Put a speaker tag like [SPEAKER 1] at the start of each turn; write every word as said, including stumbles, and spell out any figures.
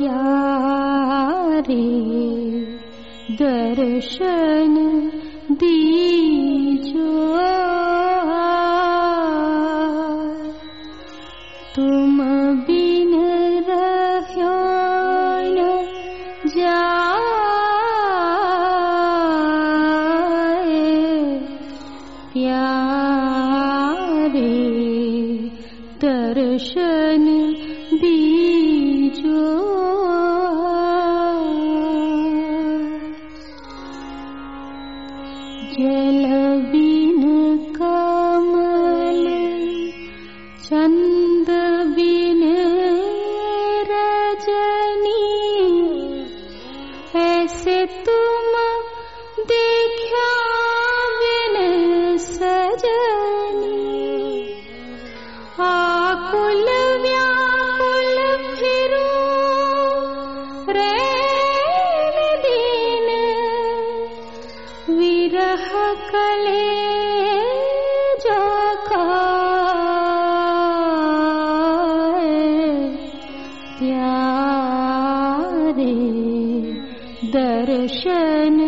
[SPEAKER 1] प्यारे दर्शन दीजो, तुम बिन रह्यो न जाए, प्यारे दर्शन दीजो। जल बिन कमल, चंद बिन रजनी, ऐसे तुम देखा बिन सजनी। आकुल व्याकुल फिरूं रैन दीन, विरह कलेजा खाए, प्यारे दर्शन